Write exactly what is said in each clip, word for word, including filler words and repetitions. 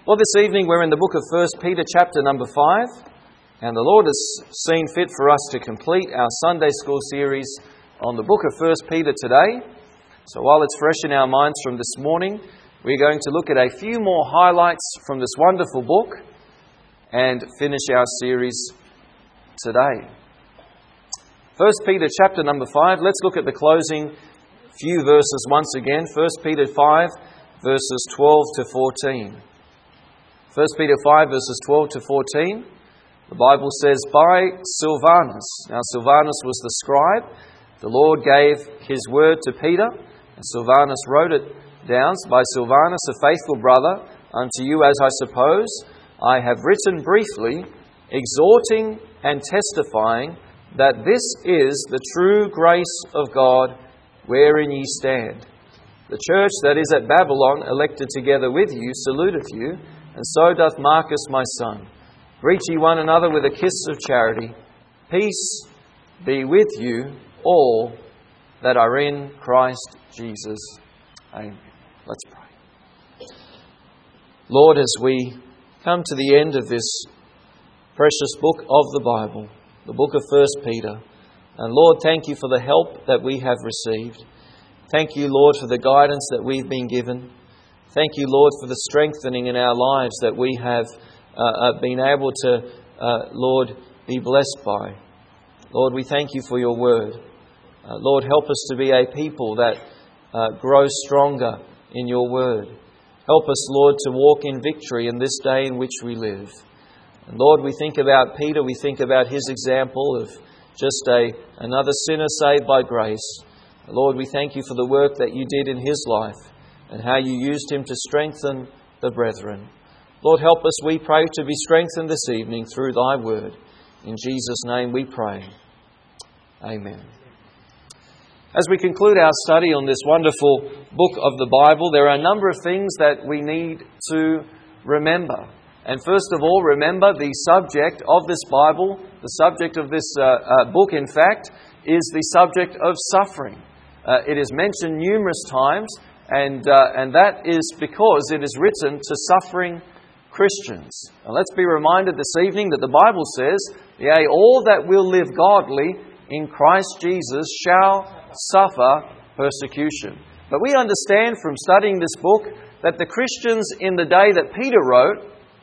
Well, this evening we're in the book of First Peter chapter number five, and the Lord has seen fit for us to complete our Sunday school series on the book of First Peter today. So while it's fresh in our minds from this morning, we're going to look at a few more highlights from this wonderful book and finish our series today. First Peter chapter number five, let's look at the closing few verses once again. First Peter five, verses twelve to fourteen. First Peter five, verses twelve to fourteen. The Bible says, by Silvanus. Now Silvanus was the scribe. The Lord gave his word to Peter, and Silvanus wrote it down. By Silvanus, a faithful brother, unto you as I suppose, I have written briefly, exhorting and testifying that this is the true grace of God, wherein ye stand. The church that is at Babylon, elected together with you, saluteth you, and so doth Marcus my son. Greet ye one another with a kiss of charity. Peace be with you all that are in Christ Jesus. Amen. Let's pray. Lord, as we come to the end of this precious book of the Bible, the book of First Peter, and Lord, thank you for the help that we have received. Thank you, Lord, for the guidance that we've been given. Thank you, Lord, for the strengthening in our lives that we have uh, uh, been able to, uh, Lord, be blessed by. Lord, we thank you for your word. Uh, Lord, help us to be a people that uh, grow stronger in your word. Help us, Lord, to walk in victory in this day in which we live. And Lord, we think about Peter, we think about his example of just a another sinner saved by grace. Lord, we thank you for the work that you did in his life and how you used him to strengthen the brethren. Lord, help us, we pray, to be strengthened this evening through thy word. In Jesus' name we pray. Amen. As we conclude our study on this wonderful book of the Bible, there are a number of things that we need to remember. And first of all, remember the subject of this Bible, the subject of this uh, uh, book, in fact, is the subject of suffering. Uh, it is mentioned numerous times, and uh, and that is because it is written to suffering Christians. And let's be reminded this evening that the Bible says, yea, all that will live godly in Christ Jesus shall suffer persecution. But we understand from studying this book that the Christians in the day that Peter wrote,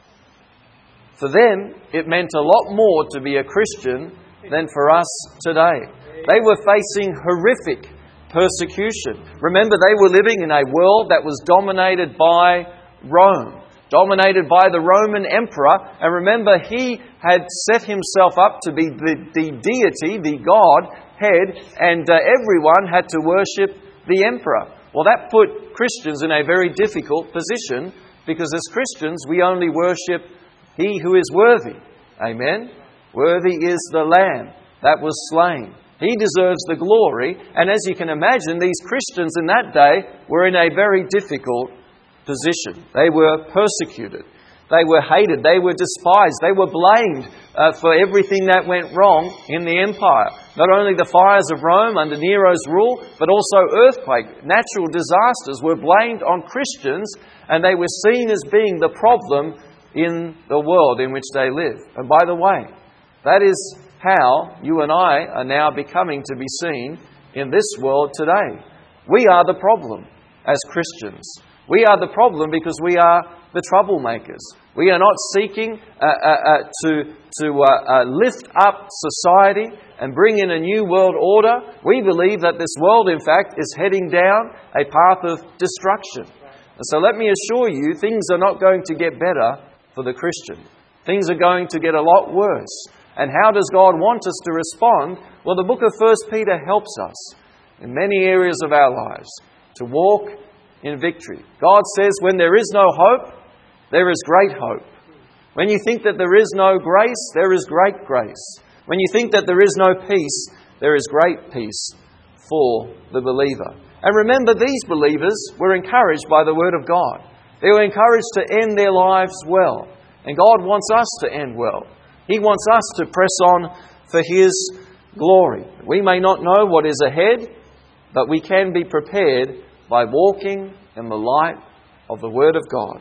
for them, it meant a lot more to be a Christian than for us today. They were facing horrific persecution. Remember, they were living in a world that was dominated by Rome, dominated by the Roman emperor. And remember, he had set himself up to be the, the deity, the God head, and uh, everyone had to worship the emperor. Well, that put Christians in a very difficult position, because as Christians, we only worship He who is worthy. Amen? Worthy is the Lamb that was slain. He deserves the glory. And as you can imagine, these Christians in that day were in a very difficult position. They were persecuted. They were hated. They were despised. They were blamed uh, for everything that went wrong in the empire. Not only the fires of Rome under Nero's rule, but also earthquake, natural disasters were blamed on Christians, and they were seen as being the problem in the world in which they live. And by the way, that is how you and I are now becoming to be seen in this world today. We are the problem as Christians. We are the problem because we are the troublemakers. We are not seeking uh, uh, uh, to, to uh, uh, lift up society and bring in a new world order. We believe that this world, in fact, is heading down a path of destruction. And so let me assure you, things are not going to get better for the Christian. Things are going to get a lot worse. And how does God want us to respond? Well, the book of First Peter helps us in many areas of our lives to walk in victory. God says when there is no hope, there is great hope. When you think that there is no grace, there is great grace. When you think that there is no peace, there is great peace for the believer. And remember, these believers were encouraged by the Word of God. They were encouraged to end their lives well. And God wants us to end well. He wants us to press on for His glory. We may not know what is ahead, but we can be prepared by walking in the light of the Word of God.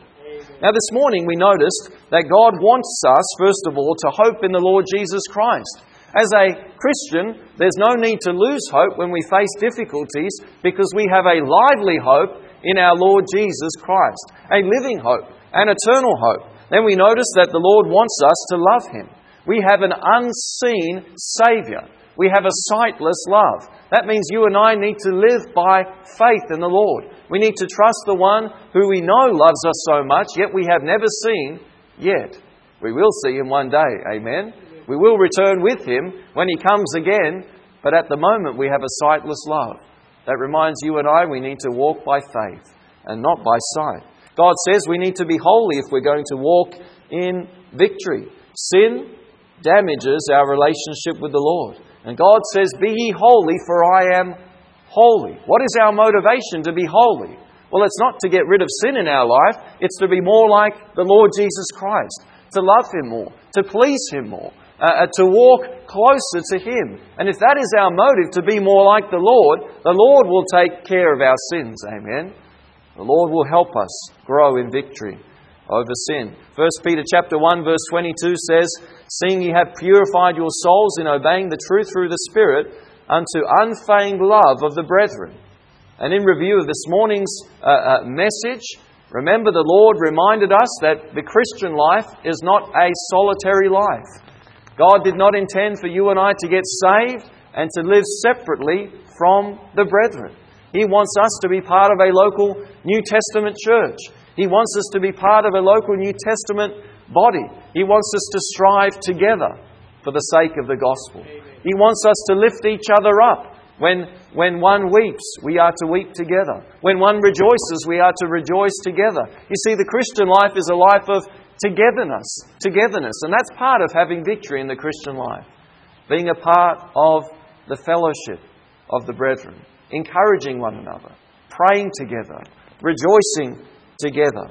Now this morning we noticed that God wants us, first of all, to hope in the Lord Jesus Christ. As a Christian, there's no need to lose hope when we face difficulties because we have a lively hope in our Lord Jesus Christ, a living hope, an eternal hope. Then we notice that the Lord wants us to love Him. We have an unseen Saviour. We have a sightless love. That means you and I need to live by faith in the Lord. We need to trust the one who we know loves us so much, yet we have never seen yet. We will see Him one day. Amen. We will return with Him when He comes again, but at the moment we have a sightless love. That reminds you and I we need to walk by faith and not by sight. God says we need to be holy if we're going to walk in victory. Sin damages our relationship with the Lord. And God says, "Be ye holy, for I am holy." What is our motivation to be holy? Well, it's not to get rid of sin in our life. It's to be more like the Lord Jesus Christ, to love Him more, to please Him more, uh, to walk closer to Him. And if that is our motive, to be more like the Lord, the Lord will take care of our sins. Amen. The Lord will help us grow in victory over sin. First Peter chapter one verse twenty-two says, "Seeing ye have purified your souls in obeying the truth through the Spirit, unto unfeigned love of the brethren." And in review of this morning's uh, uh, message, remember the Lord reminded us that the Christian life is not a solitary life. God did not intend for you and I to get saved and to live separately from the brethren. He wants us to be part of a local New Testament church. He wants us to be part of a local New Testament body. He wants us to strive together for the sake of the gospel. He wants us to lift each other up. When, when one weeps, we are to weep together. When one rejoices, we are to rejoice together. You see, the Christian life is a life of togetherness, togetherness. And that's part of having victory in the Christian life. Being a part of the fellowship of the brethren. Encouraging one another. Praying together. Rejoicing together.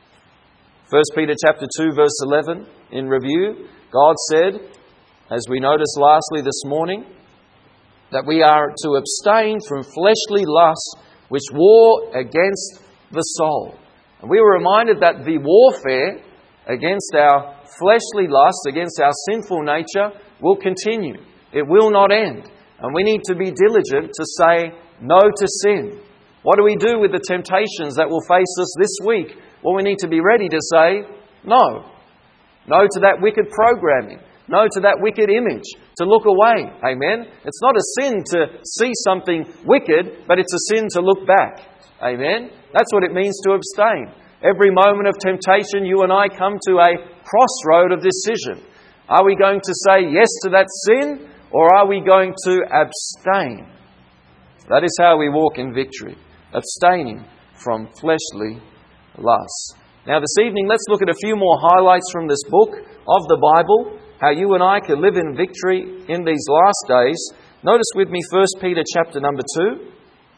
First Peter chapter two verse eleven, in review, God said, as we noticed lastly this morning, that we are to abstain from fleshly lusts which war against the soul. And we were reminded that the warfare against our fleshly lusts, against our sinful nature, will continue. It will not end. And we need to be diligent to say no to sin. What do we do with the temptations that will face us this week? Well, we need to be ready to say no. No to that wicked programming. No to that wicked image. To look away. Amen? It's not a sin to see something wicked, but it's a sin to look back. Amen? That's what it means to abstain. Every moment of temptation, you and I come to a crossroad of decision. Are we going to say yes to that sin, or are we going to abstain? That is how we walk in victory. Abstaining from fleshly lusts. Now this evening, let's look at a few more highlights from this book of the Bible, how you and I can live in victory in these last days. Notice with me First Peter chapter number two,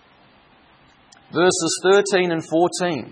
verses thirteen and fourteen.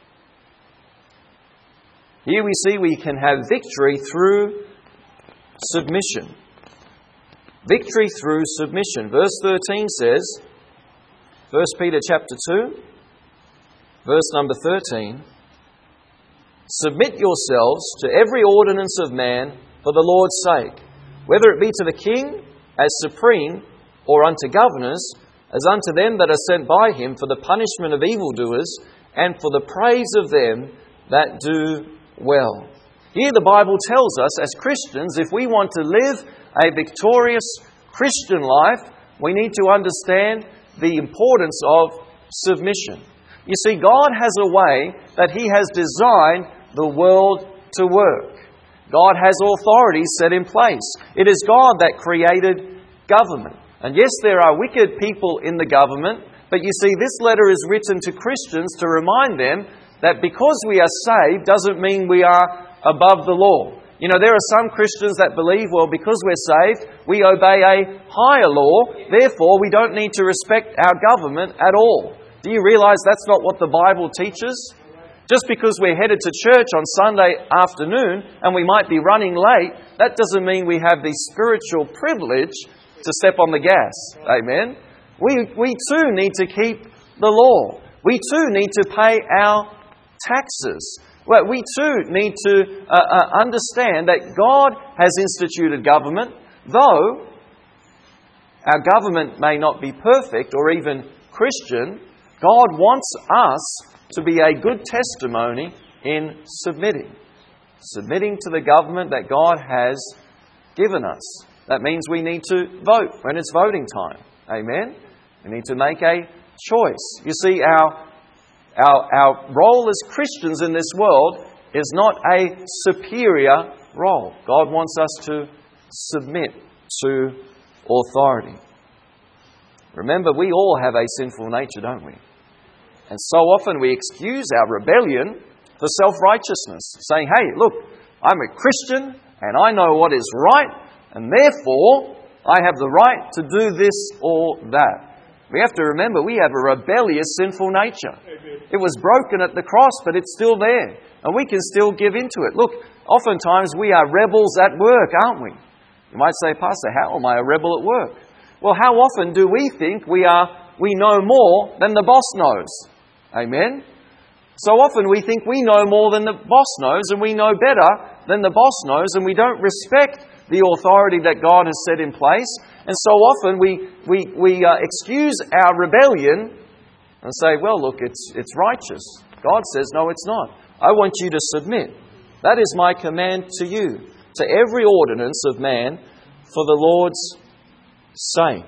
Here we see we can have victory through submission. Victory through submission. Verse thirteen says, First Peter chapter two, verse number thirteen, "Submit yourselves to every ordinance of man for the Lord's sake, whether it be to the king as supreme, or unto governors, as unto them that are sent by him for the punishment of evildoers, and for the praise of them that do well." Here the Bible tells us, as Christians, if we want to live a victorious Christian life, we need to understand the importance of submission. You see, God has a way that He has designed the world to work. God has authorities set in place. It is God that created government. And yes, there are wicked people in the government, but you see, this letter is written to Christians to remind them that because we are saved doesn't mean we are above the law. You know, there are some Christians that believe, well, because we're saved, we obey a higher law, therefore we don't need to respect our government at all. Do you realize that's not what the Bible teaches? Just because we're headed to church on Sunday afternoon and we might be running late, that doesn't mean we have the spiritual privilege to step on the gas. Amen? We, we too need to keep the law. We too need to pay our taxes. Well, we too need to uh, uh, understand that God has instituted government, though our government may not be perfect or even Christian. God wants us to be a good testimony in submitting. Submitting to the government that God has given us. That means we need to vote when it's voting time. Amen? We need to make a choice. You see, our, our, our role as Christians in this world is not a superior role. God wants us to submit to authority. Remember, we all have a sinful nature, don't we? And so often we excuse our rebellion for self-righteousness, saying, hey, look, I'm a Christian and I know what is right, and therefore I have the right to do this or that. We have to remember we have a rebellious, sinful nature. It was broken at the cross, but it's still there, and we can still give into it. Look, oftentimes we are rebels at work, aren't we? You might say, Pastor, how am I a rebel at work? Well, how often do we think we are we know more than the boss knows? Amen? So often we think we know more than the boss knows, and we know better than the boss knows, and we don't respect the authority that God has set in place. And so often we we we uh, excuse our rebellion and say, well, look, it's it's righteous. God says, no, it's not. I want you to submit. That is my command to you, to every ordinance of man for the Lord's sake.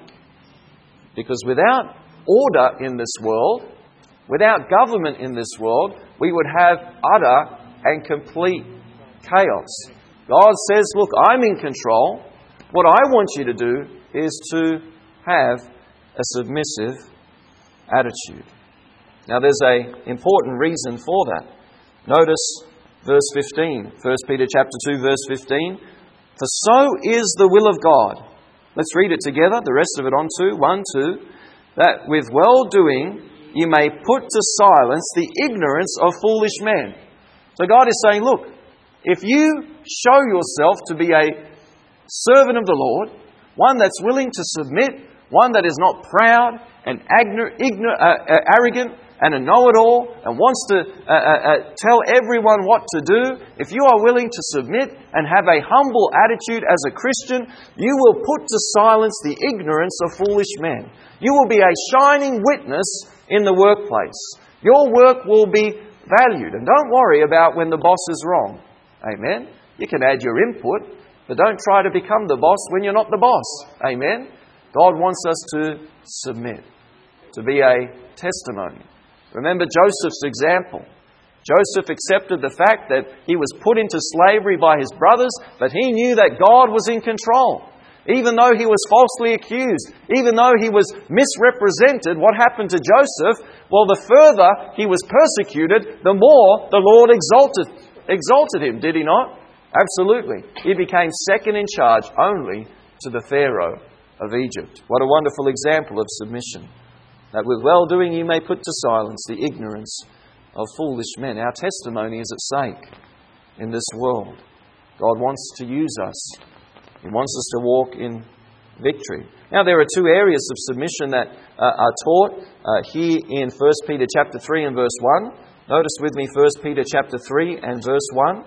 Because without order in this world, without government in this world, we would have utter and complete chaos. God says, look, I'm in control. What I want you to do is to have a submissive attitude. Now there's an important reason for that. Notice verse fifteen, First Peter chapter two, verse fifteen. For so is the will of God. Let's read it together, the rest of it on two. One, two. That with well-doing you may put to silence the ignorance of foolish men. So God is saying, look, if you show yourself to be a servant of the Lord, one that's willing to submit, one that is not proud and ignorant, ignorant, uh, uh, arrogant and a know-it-all and wants to uh, uh, uh, tell everyone what to do, if you are willing to submit and have a humble attitude as a Christian, you will put to silence the ignorance of foolish men. You will be a shining witness in the workplace. Your work will be valued. And don't worry about when the boss is wrong. Amen? You can add your input, but don't try to become the boss when you're not the boss. Amen? God wants us to submit, to be a testimony. Remember Joseph's example. Joseph accepted the fact that he was put into slavery by his brothers, but he knew that God was in control. Even though he was falsely accused, even though he was misrepresented, what happened to Joseph? Well, the further he was persecuted, the more the Lord exalted, exalted him, did he not? Absolutely. He became second in charge only to the Pharaoh of Egypt. What a wonderful example of submission. That with well-doing you may put to silence the ignorance of foolish men. Our testimony is at stake in this world. God wants to use us. He wants us to walk in victory. Now, there are two areas of submission that uh, are taught uh, here in First Peter chapter three and verse one. Notice with me First Peter chapter three and verse one.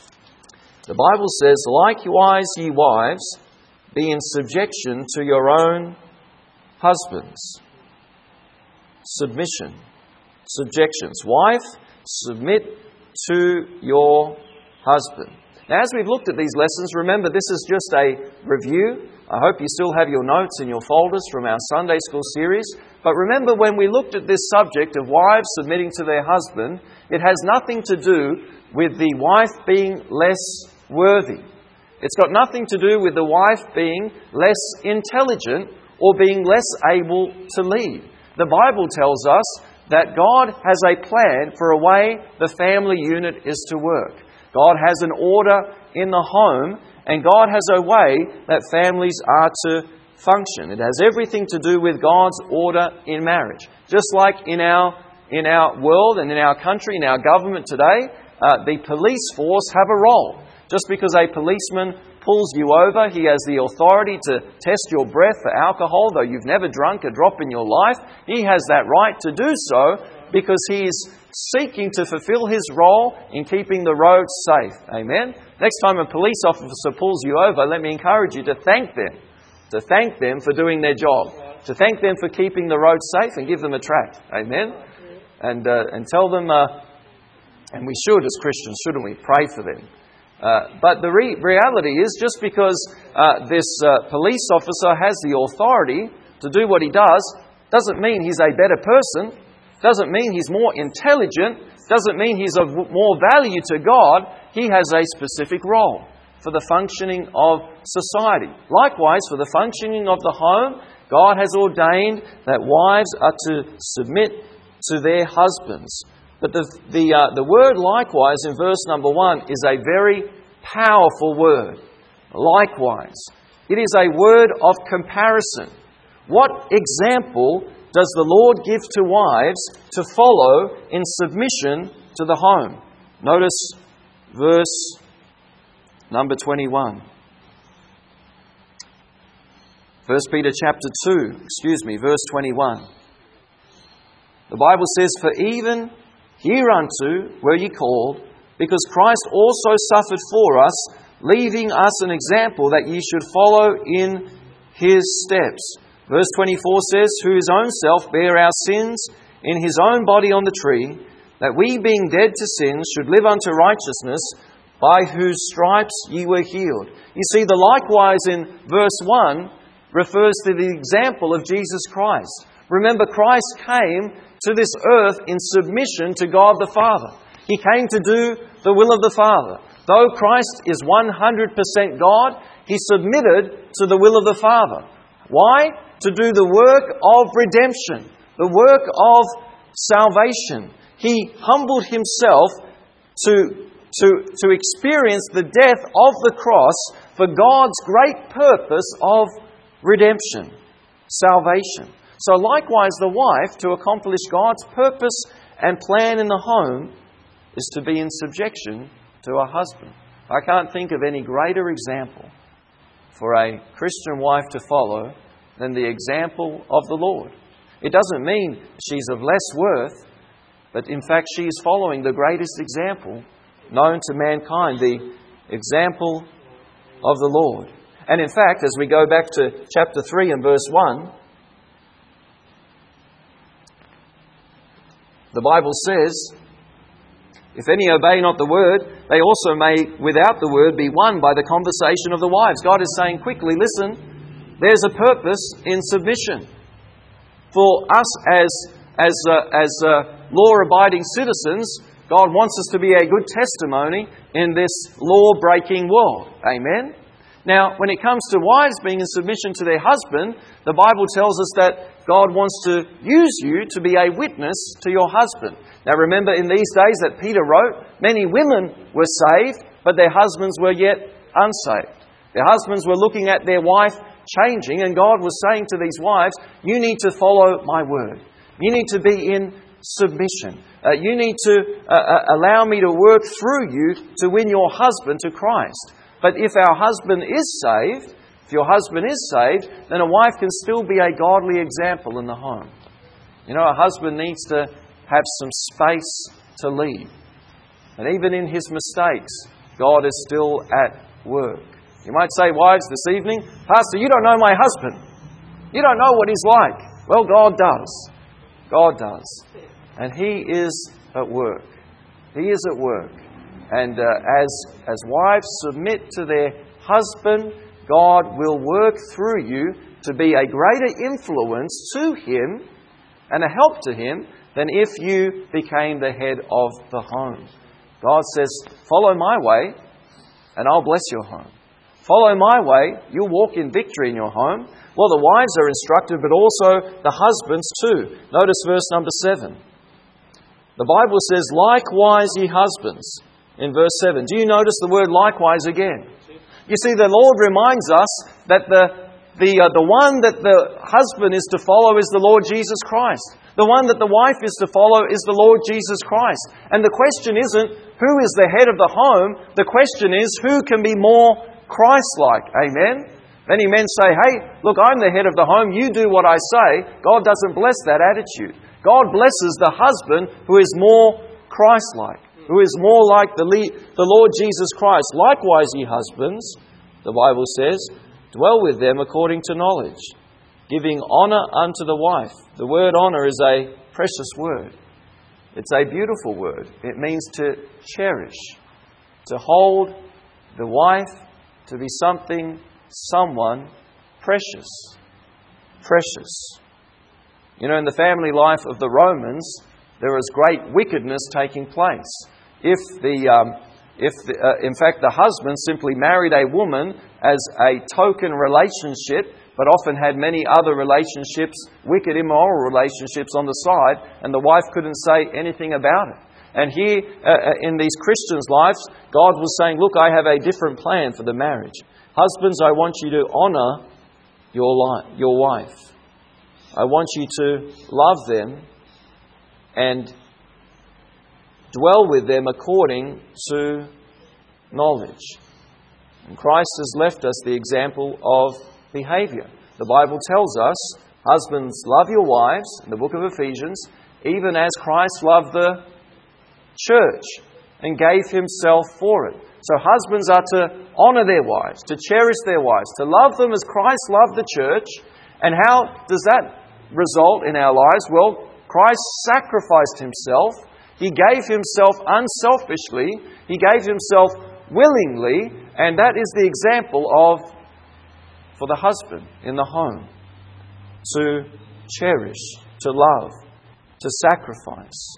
The Bible says, likewise, ye wives, be in subjection to your own husbands. Submission. Subjections. Wife, submit to your husband. Now, as we've looked at these lessons, remember this is just a review. I hope you still have your notes in your folders from our Sunday school series. But remember, when we looked at this subject of wives submitting to their husband, it has nothing to do with the wife being less worthy. It's got nothing to do with the wife being less intelligent or being less able to lead. The Bible tells us that God has a plan for a way the family unit is to work. God has an order in the home, and God has a way that families are to function. It has everything to do with God's order in marriage. Just like in our in our world and in our country, in our government today, uh, the police force have a role. Just because a policeman pulls you over, he has the authority to test your breath for alcohol, though you've never drunk a drop in your life. He has that right to do so, because he is seeking to fulfill his role in keeping the roads safe. Amen? Next time a police officer pulls you over, let me encourage you to thank them. To thank them for doing their job. To thank them for keeping the road safe and give them a tract. Amen? And uh, and tell them, uh, and we should as Christians, shouldn't we, pray for them. Uh, but the re- reality is, just because uh, this uh, police officer has the authority to do what he does, doesn't mean he's a better person, doesn't mean he's more intelligent, doesn't mean he's of more value to God. He has a specific role for the functioning of society. Likewise, for the functioning of the home, God has ordained that wives are to submit to their husbands. But the the uh, the word likewise in verse number one is a very powerful word. Likewise. It is a word of comparison. What example does the Lord give to wives to follow in submission to the home? Notice verse number twenty-one. First Peter chapter two, excuse me, verse twenty-one. The Bible says, "For even hereunto were ye called, because Christ also suffered for us, leaving us an example that ye should follow in his steps." Verse twenty-four says, "Who his own self bare our sins in his own body on the tree, that we being dead to sins should live unto righteousness, by whose stripes ye were healed." You see, the likewise in verse one refers to the example of Jesus Christ. Remember, Christ came to this earth in submission to God the Father. He came to do the will of the Father. Though Christ is one hundred percent God, He submitted to the will of the Father. Why? To do the work of redemption, the work of salvation. He humbled Himself to, to, to experience the death of the cross for God's great purpose of redemption, salvation. So likewise, the wife, to accomplish God's purpose and plan in the home, is to be in subjection to her husband. I can't think of any greater example for a Christian wife to follow than the example of the Lord. It doesn't mean she's of less worth, but in fact she is following the greatest example known to mankind, the example of the Lord. And in fact, as we go back to chapter three and verse one, the Bible says, "If any obey not the word, they also may without the word be won by the conversation of the wives." God is saying quickly, listen, there's a purpose in submission. For us as, as, uh, as uh, law-abiding citizens, God wants us to be a good testimony in this law-breaking world. Amen? Now, when it comes to wives being in submission to their husband, the Bible tells us that God wants to use you to be a witness to your husband. Now remember, in these days that Peter wrote, many women were saved, but their husbands were yet unsaved. Their husbands were looking at their wife changing, and God was saying to these wives, you need to follow my word. You need to be in submission. Uh, you need to uh, uh, allow me to work through you to win your husband to Christ. But if our husband is saved, if your husband is saved, then a wife can still be a godly example in the home. You know, a husband needs to have some space to lead. And even in his mistakes, God is still at work. You might say, wives, this evening, Pastor, you don't know my husband. You don't know what he's like. Well, God does. God does. And He is at work. He is at work. And uh, as, as wives submit to their husband, God will work through you to be a greater influence to him and a help to him than if you became the head of the home. God says, follow my way and I'll bless your home. Follow my way, you'll walk in victory in your home. Well, the wives are instructed, but also the husbands too. Notice verse number seven. The Bible says, likewise ye husbands, in verse seven. Do you notice the word likewise again? You see, the Lord reminds us that the, the, uh, the one that the husband is to follow is the Lord Jesus Christ. The one that the wife is to follow is the Lord Jesus Christ. And the question isn't who is the head of the home. The question is who can be more Christ-like. Amen? Many men say, hey, look, I'm the head of the home. You do what I say. God doesn't bless that attitude. God blesses the husband who is more Christ-like, who is more like the, le- the Lord Jesus Christ. Likewise, ye husbands, the Bible says, dwell with them according to knowledge, giving honour unto the wife. The word honour is a precious word. It's a beautiful word. It means to cherish, to hold the wife to be something, someone precious. Precious. You know, in the family life of the Romans, there was great wickedness taking place. If the, um, if the, uh, in fact, the husband simply married a woman as a token relationship, but often had many other relationships, wicked, immoral relationships on the side, and the wife couldn't say anything about it. And here, uh, in these Christians' lives, God was saying, look, I have a different plan for the marriage. Husbands, I want you to honour your, li- your wife. I want you to love them and dwell with them according to knowledge. And Christ has left us the example of behaviour. The Bible tells us, husbands, love your wives, in the book of Ephesians, even as Christ loved the church and gave himself for it. So husbands are to honour their wives, to cherish their wives, to love them as Christ loved the church. And how does that result in our lives? Well, Christ sacrificed himself. He gave himself unselfishly. He gave himself willingly. And that is the example of, for the husband in the home, to cherish, to love, to sacrifice.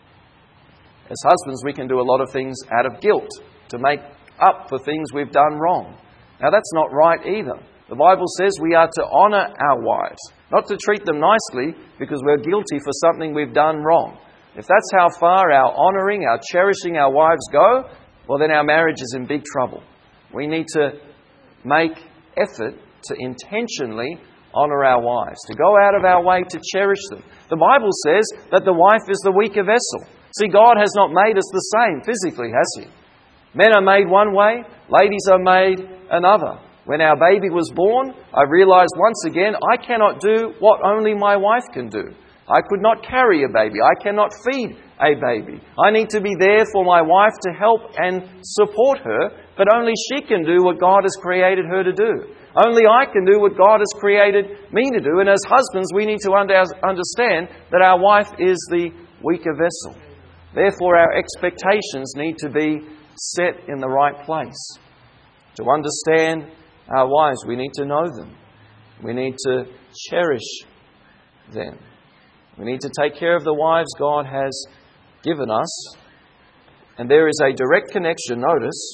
As husbands, we can do a lot of things out of guilt to make up for things we've done wrong. Now, that's not right either. The Bible says we are to honour our wives, not to treat them nicely because we're guilty for something we've done wrong. If that's how far our honouring, our cherishing our wives go, well, then our marriage is in big trouble. We need to make effort to intentionally honour our wives, to go out of our way to cherish them. The Bible says that the wife is the weaker vessel. See, God has not made us the same physically, has He? Men are made one way, ladies are made another. When our baby was born, I realised once again I cannot do what only my wife can do. I could not carry a baby. I cannot feed a baby. I need to be there for my wife to help and support her, but only she can do what God has created her to do. Only I can do what God has created me to do. And as husbands, we need to understand that our wife is the weaker vessel. Therefore, our expectations need to be set in the right place. To understand our wives, we need to know them. We need to cherish them. We need to take care of the wives God has given us. And there is a direct connection, notice,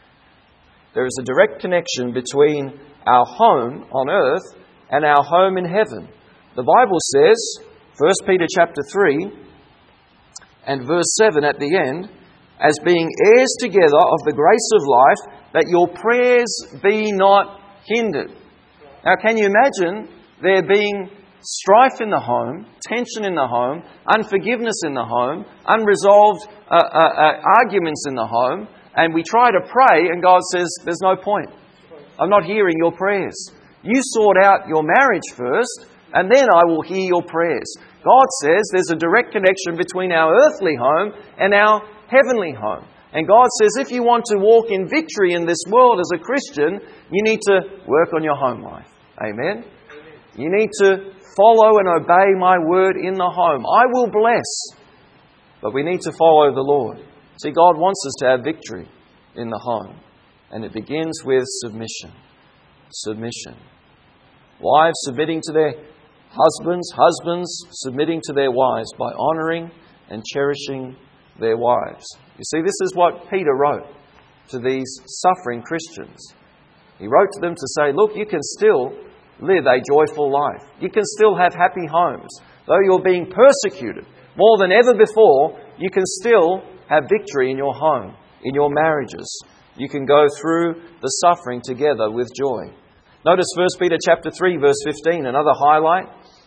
there is a direct connection between our home on earth and our home in heaven. The Bible says, First Peter chapter three and verse seven at the end, as being heirs together of the grace of life, that your prayers be not hindered. Now, can you imagine there being strife in the home, tension in the home, unforgiveness in the home, unresolved uh, uh, uh, arguments in the home, and we try to pray and God says, there's no point. I'm not hearing your prayers. You sort out your marriage first, and then I will hear your prayers. God says there's a direct connection between our earthly home and our heavenly home. And God says if you want to walk in victory in this world as a Christian, you need to work on your home life. Amen? You need to follow and obey my word in the home. I will bless, but we need to follow the Lord. See, God wants us to have victory in the home. And it begins with submission. Submission. Wives submitting to their husbands, husbands submitting to their wives by honouring and cherishing their wives. You see, this is what Peter wrote to these suffering Christians. He wrote to them to say, look, you can still live a joyful life. You can still have happy homes. Though you're being persecuted more than ever before, you can still have victory in your home, in your marriages. You can go through the suffering together with joy. Notice First Peter chapter three, verse fifteen, another highlight.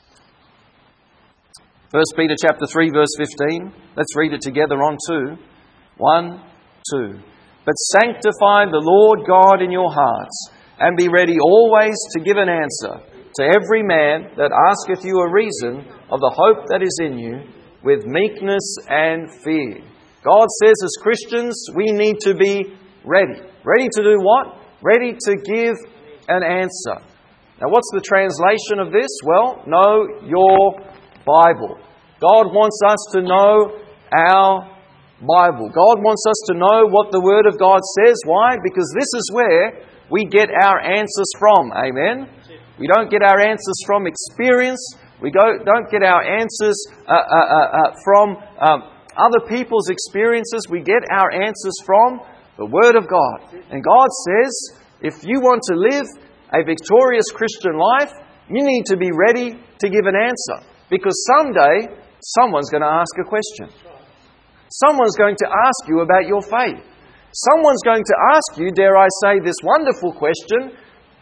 First Peter chapter three, verse fifteen. Let's read it together on two. One, two. But sanctify the Lord God in your hearts, and be ready always to give an answer to every man that asketh you a reason of the hope that is in you, with meekness and fear. God says as Christians, we need to be ready. Ready to do what? Ready to give an answer. Now, what's the translation of this? Well, know your Bible. God wants us to know our Bible. God wants us to know what the Word of God says. Why? Because this is where we get our answers from. Amen? We don't get our answers from experience. We go, don't get our answers uh, uh, uh, from um, other people's experiences. We get our answers from the Word of God. And God says, if you want to live a victorious Christian life, you need to be ready to give an answer. Because someday, someone's going to ask a question. Someone's going to ask you about your faith. Someone's going to ask you, dare I say, this wonderful question: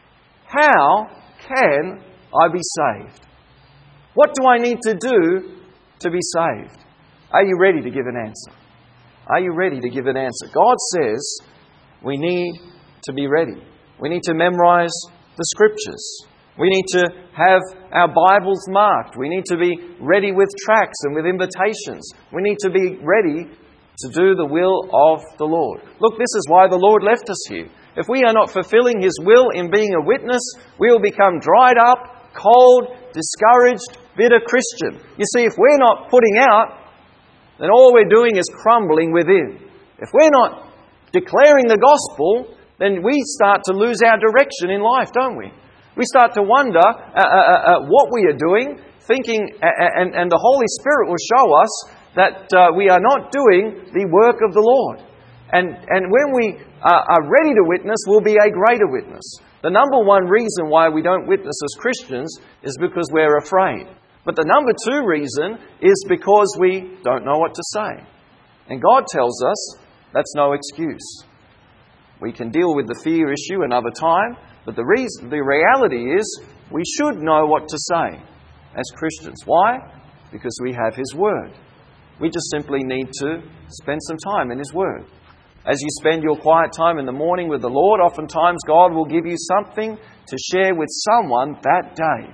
how can I be saved? What do I need to do to be saved? Are you ready to give an answer? Are you ready to give an answer? God says we need to be ready. We need to memorize the Scriptures. We need to have our Bibles marked. We need to be ready with tracts and with invitations. We need to be ready to do the will of the Lord. Look, this is why the Lord left us here. If we are not fulfilling His will in being a witness, we will become dried up, cold, discouraged, bitter Christian. You see, if we're not putting out, then all we're doing is crumbling within. If we're not declaring the gospel, then we start to lose our direction in life, don't we? We start to wonder uh, uh, uh, what we are doing, thinking, uh, and, and the Holy Spirit will show us that uh, we are not doing the work of the Lord. And, and when we uh, are ready to witness, we'll be a greater witness. The number one reason why we don't witness as Christians is because we're afraid. But the number two reason is because we don't know what to say. And God tells us that's no excuse. We can deal with the fear issue another time, but the reason, the reality is we should know what to say as Christians. Why? Because we have His Word. We just simply need to spend some time in His Word. As you spend your quiet time in the morning with the Lord, oftentimes God will give you something to share with someone that day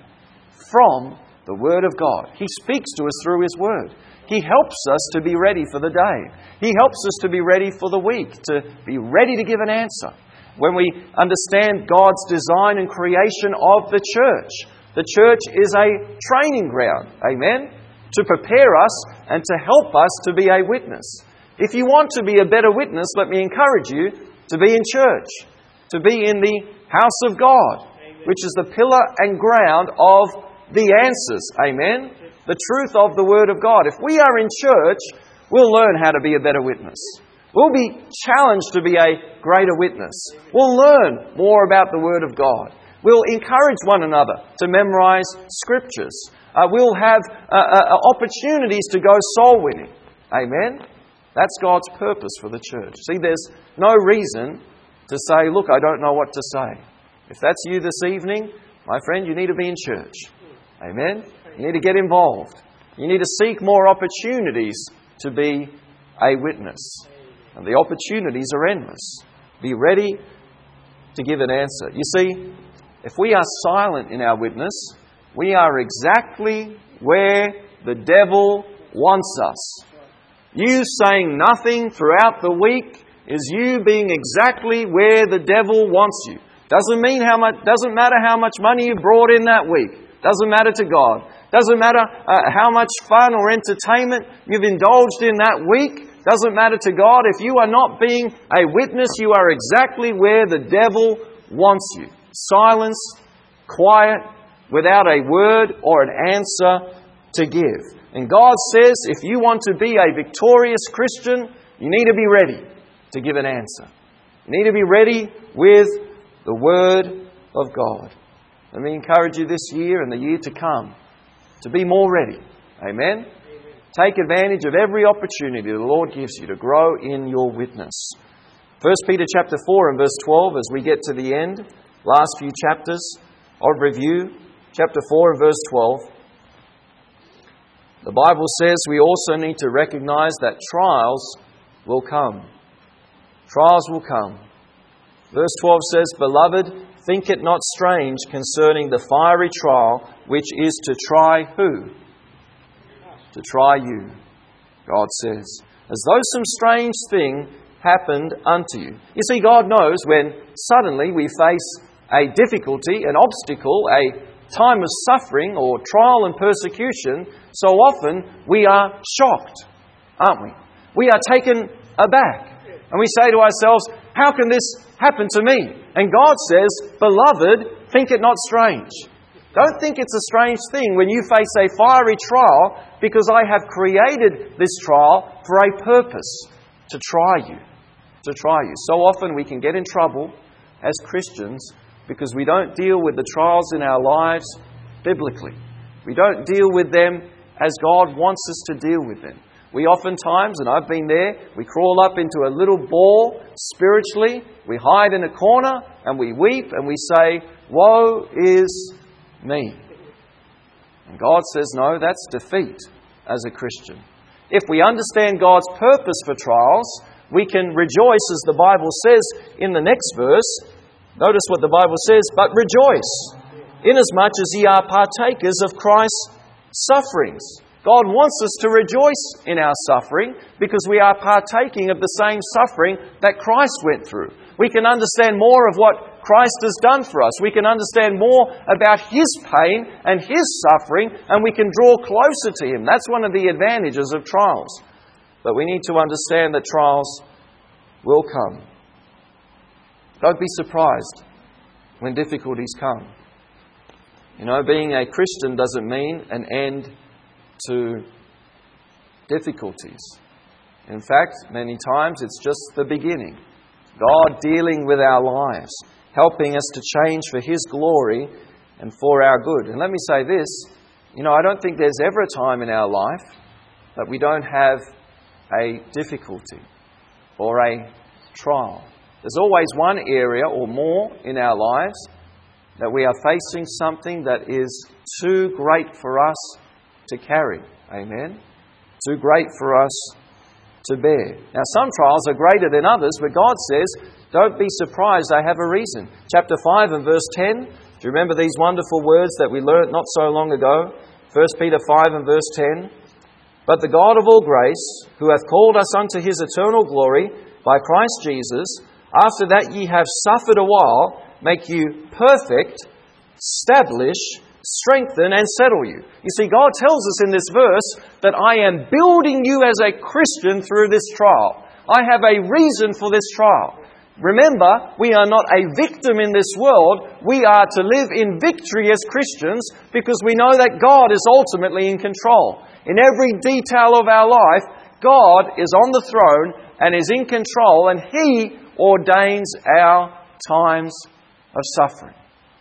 from the Word of God. He speaks to us through His Word. He helps us to be ready for the day. He helps us to be ready for the week, to be ready to give an answer. When we understand God's design and creation of the church, the church is a training ground, amen, to prepare us and to help us to be a witness. If you want to be a better witness, let me encourage you to be in church, to be in the house of God, which is the pillar and ground of the answers, amen, the truth of the Word of God. If we are in church, we'll learn how to be a better witness. We'll be challenged to be a greater witness. We'll learn more about the Word of God. We'll encourage one another to memorize Scriptures. Uh, we'll have uh, uh, opportunities to go soul winning. Amen? That's God's purpose for the church. See, there's no reason to say, look, I don't know what to say. If that's you this evening, my friend, you need to be in church. Amen? You need to get involved. You need to seek more opportunities to be a witness. And the opportunities are endless. Be ready to give an answer. You see, if we are silent in our witness, we are exactly where the devil wants us. You saying nothing throughout the week is you being exactly where the devil wants you. Doesn't mean how much, doesn't matter how much money you brought in that week. Doesn't matter to God. Doesn't matter uh, how much fun or entertainment you've indulged in that week. Doesn't matter to God. If you are not being a witness, you are exactly where the devil wants you. Silence, quiet, without a word or an answer to give. And God says, if you want to be a victorious Christian, you need to be ready to give an answer. You need to be ready with the Word of God. Let me encourage you this year and the year to come to be more ready. Amen? Take advantage of every opportunity the Lord gives you to grow in your witness. First Peter chapter four and verse twelve, as we get to the end, last few chapters of review, chapter four and verse twelve. The Bible says we also need to recognize that trials will come. Trials will come. Verse twelve says, "Beloved, think it not strange concerning the fiery trial, which is to try" who? To try you, God says. "As though some strange thing happened unto you." You see, God knows when suddenly we face a difficulty, an obstacle, a time of suffering or trial and persecution, so often we are shocked, aren't we? We are taken aback. And we say to ourselves, how can this happen to me? And God says, "Beloved, think it not strange." Don't think it's a strange thing when you face a fiery trial, because I have created this trial for a purpose, to try you, to try you. So often we can get in trouble as Christians because we don't deal with the trials in our lives biblically. We don't deal with them as God wants us to deal with them. We oftentimes, and I've been there, we crawl up into a little ball spiritually, we hide in a corner and we weep and we say, "Woe is me." And God says, no, that's defeat as a Christian. If we understand God's purpose for trials, we can rejoice, as the Bible says in the next verse. Notice what the Bible says, "But rejoice, inasmuch as ye are partakers of Christ's sufferings." God wants us to rejoice in our suffering because we are partaking of the same suffering that Christ went through. We can understand more of what Christ has done for us. We can understand more about His pain and His suffering, and we can draw closer to Him. That's one of the advantages of trials. But we need to understand that trials will come. Don't be surprised when difficulties come. You know, being a Christian doesn't mean an end to difficulties. In fact, many times it's just the beginning. God dealing with our lives, helping us to change for His glory and for our good. And let me say this, you know, I don't think there's ever a time in our life that we don't have a difficulty or a trial. There's always one area or more in our lives that we are facing something that is too great for us to carry. Amen? Too great for us to bear. Now, some trials are greater than others, but God says, don't be surprised, I have a reason. Chapter five and verse ten. Do you remember these wonderful words that we learnt not so long ago? First Peter five and verse ten. "But the God of all grace, who hath called us unto His eternal glory by Christ Jesus, after that ye have suffered a while, make you perfect, establish, strengthen, and settle you." You see, God tells us in this verse that I am building you as a Christian through this trial. I have a reason for this trial. Remember, we are not a victim in this world. We are to live in victory as Christians because we know that God is ultimately in control. In every detail of our life, God is on the throne and is in control, and He ordains our times of suffering.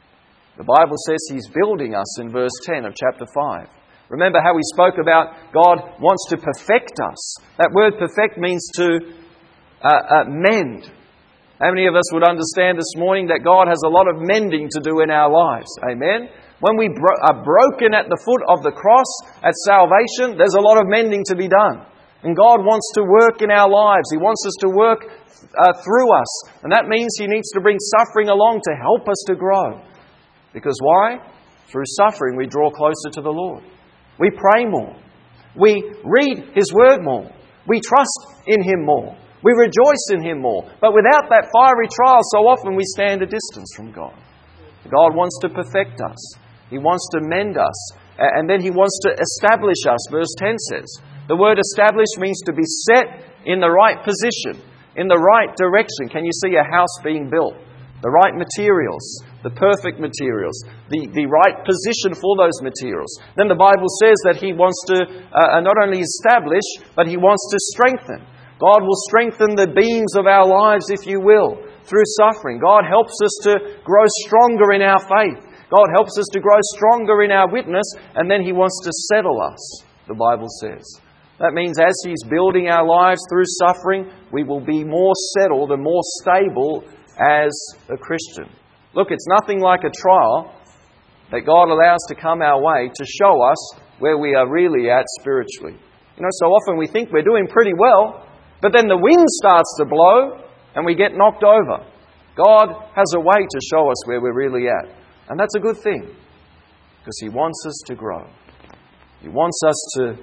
The Bible says He's building us in verse ten of chapter five. Remember how we spoke about God wants to perfect us. That word perfect means to uh, uh, mend. How many of us would understand this morning that God has a lot of mending to do in our lives? Amen? When we bro- are broken at the foot of the cross at salvation, there's a lot of mending to be done. And God wants to work in our lives. He wants us to work uh, through us. And that means He needs to bring suffering along to help us to grow. Because why? Through suffering we draw closer to the Lord. We pray more. We read His Word more. We trust in Him more. We rejoice in Him more. But without that fiery trial, so often we stand a distance from God. God wants to perfect us. He wants to mend us. And then He wants to establish us, verse ten says. The word establish means to be set in the right position, in the right direction. Can you see a house being built? The right materials, the perfect materials, the, the right position for those materials. Then the Bible says that He wants to uh, not only establish, but He wants to strengthen. God will strengthen the beams of our lives, if you will, through suffering. God helps us to grow stronger in our faith. God helps us to grow stronger in our witness, and then He wants to settle us, the Bible says. That means as He's building our lives through suffering, we will be more settled and more stable as a Christian. Look, it's nothing like a trial that God allows to come our way to show us where we are really at spiritually. You know, so often we think we're doing pretty well, but then the wind starts to blow and we get knocked over. God has a way to show us where we're really at. And that's a good thing, because He wants us to grow. He wants us to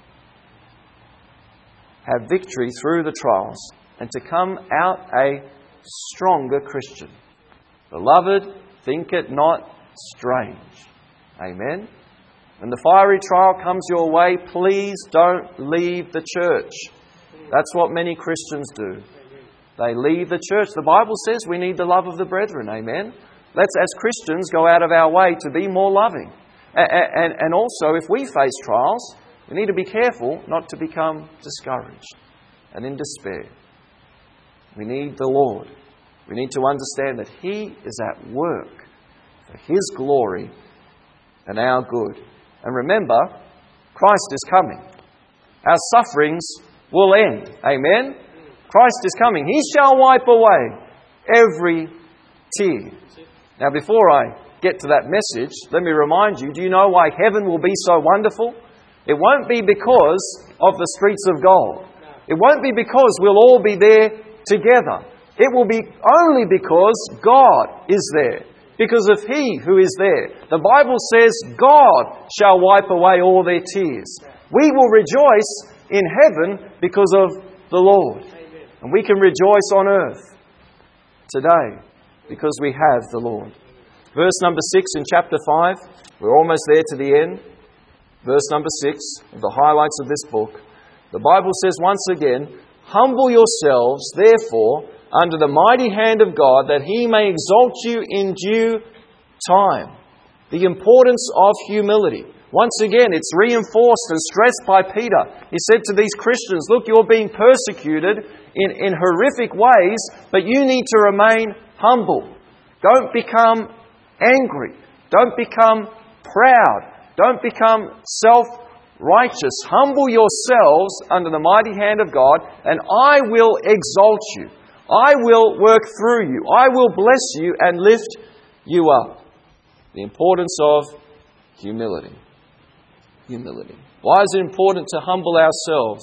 have victory through the trials and to come out a stronger Christian. Beloved, think it not strange. Amen. When the fiery trial comes your way, please don't leave the church. That's what many Christians do. They leave the church. The Bible says we need the love of the brethren. Amen. Let's, as Christians, go out of our way to be more loving. And, and, and also, if we face trials, we need to be careful not to become discouraged and in despair. We need the Lord. We need to understand that He is at work for His glory and our good. And remember, Christ is coming. Our sufferings will end. Amen? Christ is coming. He shall wipe away every tear. Now, before I get to that message, let me remind you, do you know why heaven will be so wonderful? It won't be because of the streets of gold. It won't be because we'll all be there together. It will be only because God is there. Because of He who is there. The Bible says God shall wipe away all their tears. We will rejoice in heaven because of the Lord. And we can rejoice on earth today because we have the Lord. Verse number six in chapter five. We're almost there to the end. Verse number six of the highlights of this book. The Bible says once again, "Humble yourselves, therefore, under the mighty hand of God, that He may exalt you in due time." The importance of humility. Once again, it's reinforced and stressed by Peter. He said to these Christians, look, you're being persecuted in, in horrific ways, but you need to remain humble. Don't become angry. Don't become proud. Don't become self-righteous. Humble yourselves under the mighty hand of God, and I will exalt you. I will work through you. I will bless you and lift you up. The importance of humility. Humility. Why is it important to humble ourselves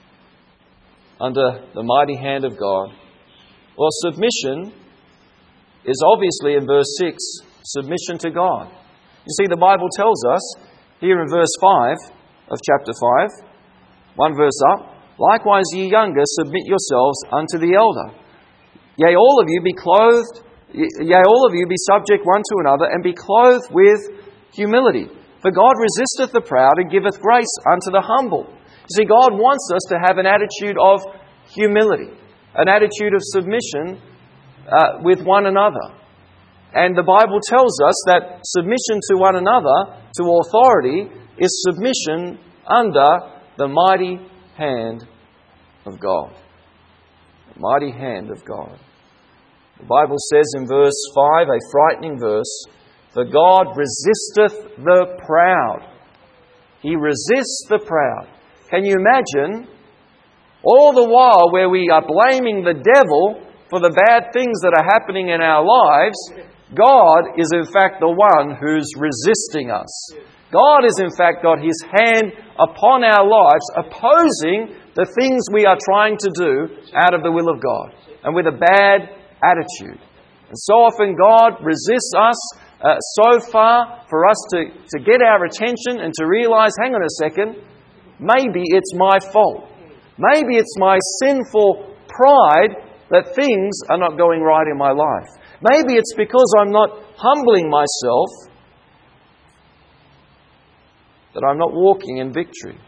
under the mighty hand of God? Well, submission is obviously in verse six, submission to God. You see, the Bible tells us here in verse five of chapter five, one verse up, "Likewise ye younger, submit yourselves unto the elder. Yea, all of you be clothed, yea, all of you be subject one to another, and be clothed with humility. For God resisteth the proud, and giveth grace unto the humble." You see, God wants us to have an attitude of humility, an attitude of submission uh, with one another. And the Bible tells us that submission to one another, to authority, is submission under the mighty hand of God. The mighty hand of God. The Bible says in verse five, a frightening verse, "For God resisteth the proud." He resists the proud. Can you imagine all the while where we are blaming the devil for the bad things that are happening in our lives, God is in fact the one who's resisting us. God has in fact got His hand upon our lives, opposing the things we are trying to do out of the will of God and with a bad attitude. And so often God resists us uh, so far for us to, to get our attention and to realize, hang on a second, maybe it's my fault. Maybe it's my sinful pride that things are not going right in my life. Maybe it's because I'm not humbling myself that I'm not walking in victory.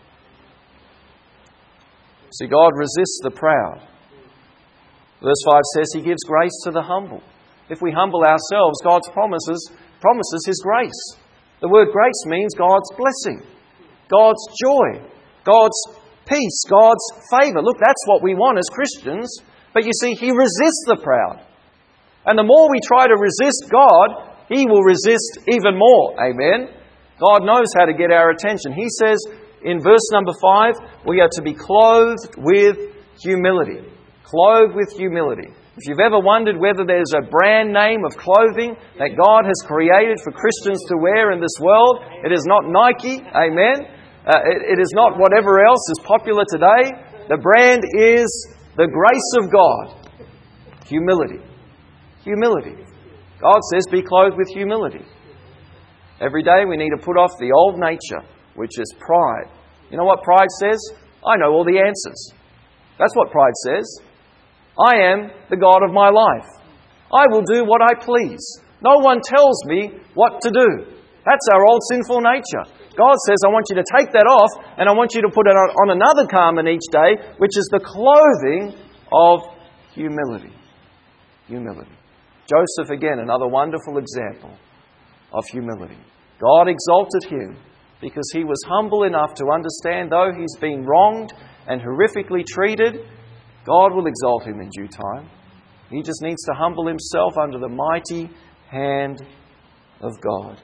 See, God resists the proud. Verse five says He gives grace to the humble. If we humble ourselves, God's promises promises His grace. The word grace means God's blessing, God's joy, God's peace, God's favour. Look, that's what we want as Christians. But you see, He resists the proud. And the more we try to resist God, He will resist even more. Amen? God knows how to get our attention. He says in verse number five, we are to be clothed with humility. Clothed with humility. If you've ever wondered whether there's a brand name of clothing that God has created for Christians to wear in this world, it is not Nike. Amen? Uh, it, it is not whatever else is popular today. The brand is the grace of God. Humility. Humility. God says, be clothed with humility. Every day we need to put off the old nature, which is pride. You know what pride says? I know all the answers. That's what pride says. I am the God of my life. I will do what I please. No one tells me what to do. That's our old sinful nature. God says, I want you to take that off and I want you to put it on another garment each day, which is the clothing of humility. Humility. Joseph, again, another wonderful example of humility. God exalted him because he was humble enough to understand, though he's been wronged and horrifically treated, God will exalt him in due time. He just needs to humble himself under the mighty hand of God.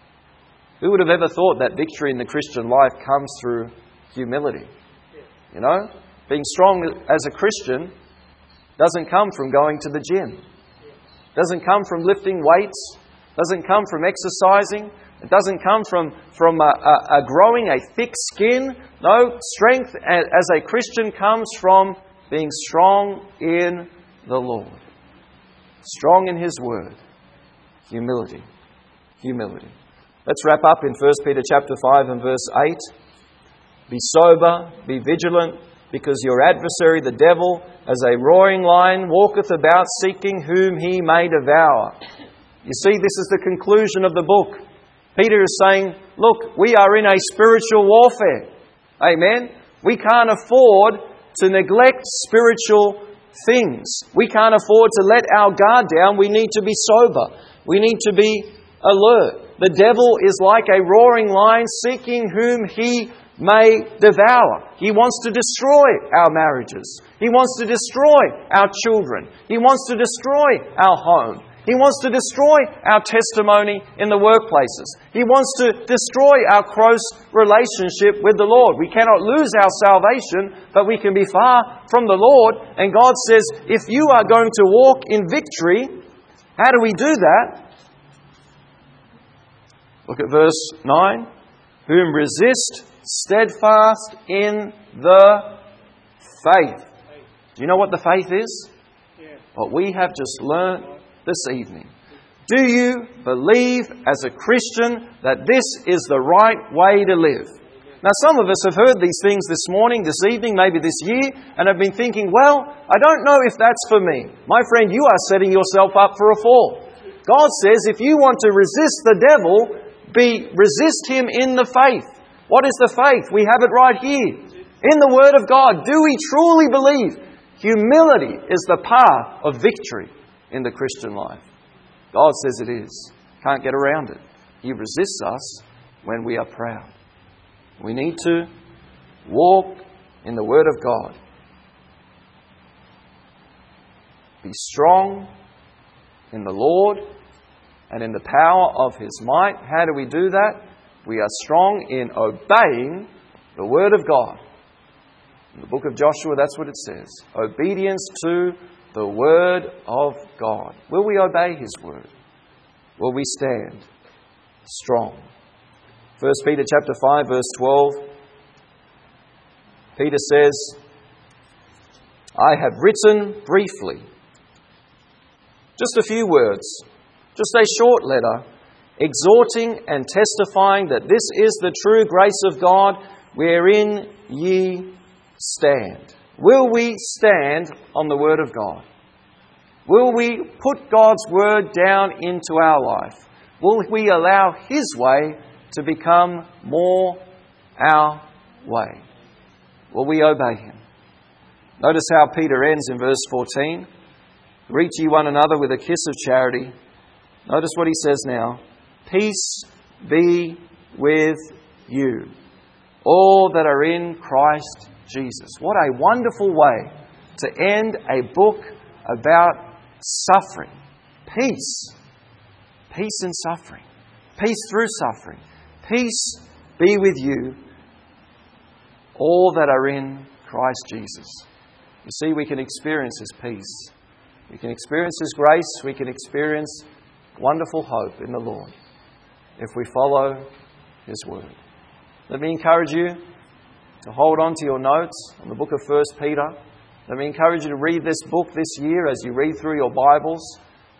Who would have ever thought that victory in the Christian life comes through humility? You know, being strong as a Christian doesn't come from going to the gym. Doesn't come from lifting weights. Doesn't come from exercising. It doesn't come from, from a, a, a growing a thick skin. No, strength as a Christian comes from being strong in the Lord. Strong in His Word. Humility. Humility. Let's wrap up in First Peter chapter five and verse eight. Be sober, be vigilant, because your adversary, the devil, as a roaring lion, walketh about seeking whom he may devour. You see, this is the conclusion of the book. Peter is saying, look, we are in a spiritual warfare. Amen? We can't afford to neglect spiritual things. We can't afford to let our guard down. We need to be sober. We need to be alert. The devil is like a roaring lion seeking whom he may devour. He wants to destroy our marriages. He wants to destroy our children. He wants to destroy our home. He wants to destroy our testimony in the workplaces. He wants to destroy our close relationship with the Lord. We cannot lose our salvation, but we can be far from the Lord. And God says, if you are going to walk in victory, how do we do that? Look at verse nine. Whom resist steadfast in the faith. Do you know what the faith is? What we have just learnt this evening. Do you believe as a Christian that this is the right way to live? Now, some of us have heard these things this morning, this evening, maybe this year, and have been thinking, well, I don't know if that's for me. My friend, you are setting yourself up for a fall. God says if you want to resist the devil, be resist him in the faith. What is the faith? We have it right here. In the Word of God, do we truly believe humility is the path of victory in the Christian life? God says it is. Can't get around it. He resists us when we are proud. We need to walk in the Word of God. Be strong in the Lord and in the power of His might. How do we do that? We are strong in obeying the Word of God. In the book of Joshua, that's what it says. Obedience to the Word of God. Will we obey His Word? Will we stand strong? First Peter chapter five, verse twelve. Peter says, I have written briefly. Just a few words. Just a short letter, exhorting and testifying that this is the true grace of God, wherein ye stand. Will we stand on the Word of God? Will we put God's Word down into our life? Will we allow His way to become more our way? Will we obey Him? Notice how Peter ends in verse fourteen. Greet ye one another with a kiss of charity. Notice what he says now. Peace be with you, all that are in Christ Jesus. What a wonderful way to end a book about suffering. Peace. Peace in suffering. Peace through suffering. Peace be with you, all that are in Christ Jesus. You see, we can experience His peace. We can experience His grace. We can experience wonderful hope in the Lord if we follow His Word. Let me encourage you to hold on to your notes on the book of First Peter. Let me encourage you to read this book this year as you read through your Bibles.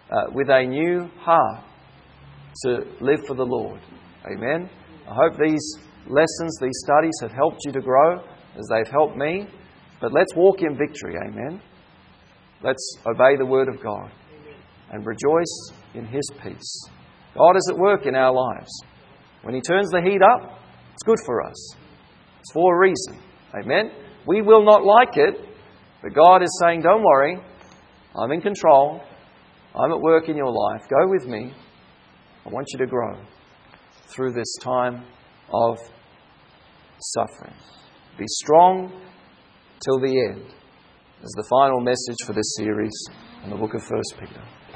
uh, with a new heart to live for the Lord. Amen. I hope these lessons, these studies have helped you to grow as they've helped me. But let's walk in victory. Amen. Let's obey the Word of God and rejoice in His peace. God is at work in our lives. When He turns the heat up, it's good for us. It's for a reason. Amen. We will not like it, but God is saying, don't worry, I'm in control. I'm at work in your life. Go with me. I want you to grow through this time of suffering. Be strong till the end. Is the final message for this series in the book of First Peter.